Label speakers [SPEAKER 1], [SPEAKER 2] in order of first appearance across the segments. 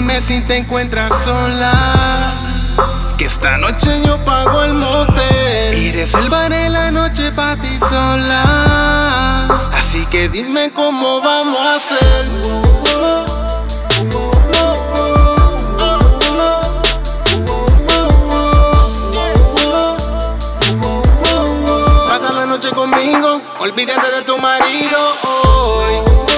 [SPEAKER 1] dime si te encuentras sola, que esta noche yo pago el motel y reservaré la noche pa' ti sola. Así que dime cómo vamos a hacer. Pasa la noche conmigo, olvídate de tu marido hoy.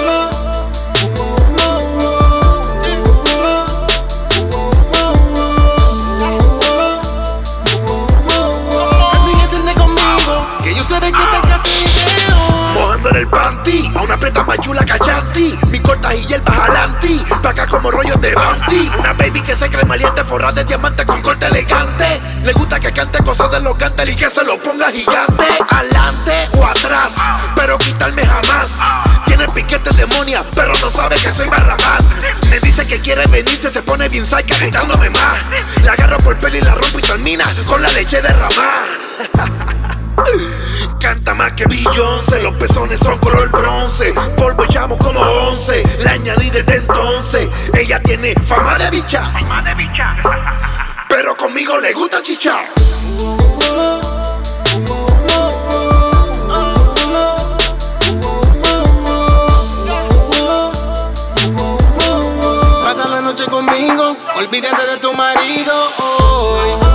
[SPEAKER 1] Seré que te castigue hoy.
[SPEAKER 2] Mojando en el panty, a una preta más chula que a Chanti. Mi corta y hierbas alanti, pa' acá como rollos de Bounty. Una baby que se cree maliente, forrada de diamante con corte elegante. Le gusta que cante cosas de los cantes y que se lo ponga gigante. Adelante o atrás, pero quitarme jamás. Tiene piquete demonia, pero no sabe que soy Barrabás. Me dice que quiere venirse, se pone bien psycha gritándome más. La agarro por pelo y la rompo y termina con la leche derramada. Canta más que Beyoncé, los pezones son color bronce. Polvo echamos como 11, la añadí desde entonces. Ella tiene fama de bicha, pero conmigo le gusta chichar.
[SPEAKER 1] Pasa la noche conmigo, olvídate de tu marido hoy.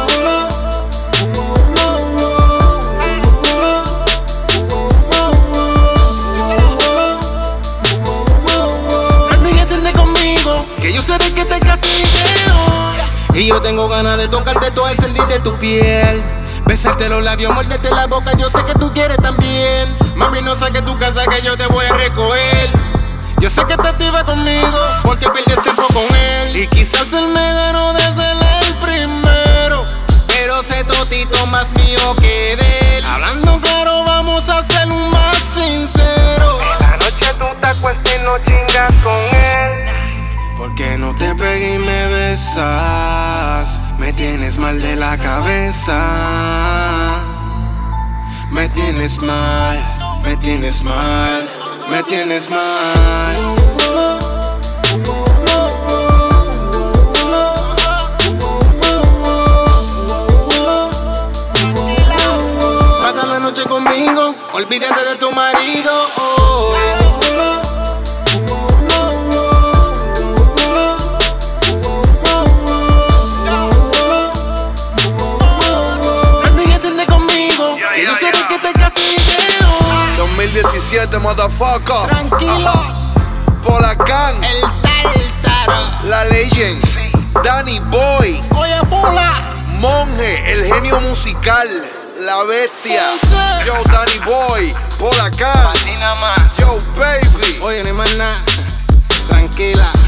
[SPEAKER 1] Que yo seré que te castigue hoy. Y yo tengo ganas de tocarte todo el sentir de tu piel, besarte los labios, morderte la boca. Yo sé que tú quieres también. Mami, no saques tu casa que yo te voy a recoger. Yo sé que te activa conmigo porque pierdes tiempo con él. Y quizás él me ganó desde el primero, pero sé todito más mío que de él. Hablando claro, vamos a hacer un más sincero.
[SPEAKER 3] Esta noche tú te acuestas y no chingas con él.
[SPEAKER 1] Porque no te pegué y me besas. Me tienes mal de la cabeza. Me tienes mal, me tienes mal, me tienes mal. Pasa la noche conmigo, olvídate de tu marido hoy. Que yo seré que te castigue hoy.
[SPEAKER 2] 2017, motherfucker.
[SPEAKER 1] Tranquilos.
[SPEAKER 2] Polacán,
[SPEAKER 1] El Tártaro,
[SPEAKER 2] la Legend, Danny Boy,
[SPEAKER 1] oye Pula,
[SPEAKER 2] Monje, el genio musical, la bestia.
[SPEAKER 1] Ponce.
[SPEAKER 2] Yo, Danny Boy, Polacán,
[SPEAKER 3] Así nada más.
[SPEAKER 2] yo, baby.
[SPEAKER 1] Oye, no hay más nada. Tranquila.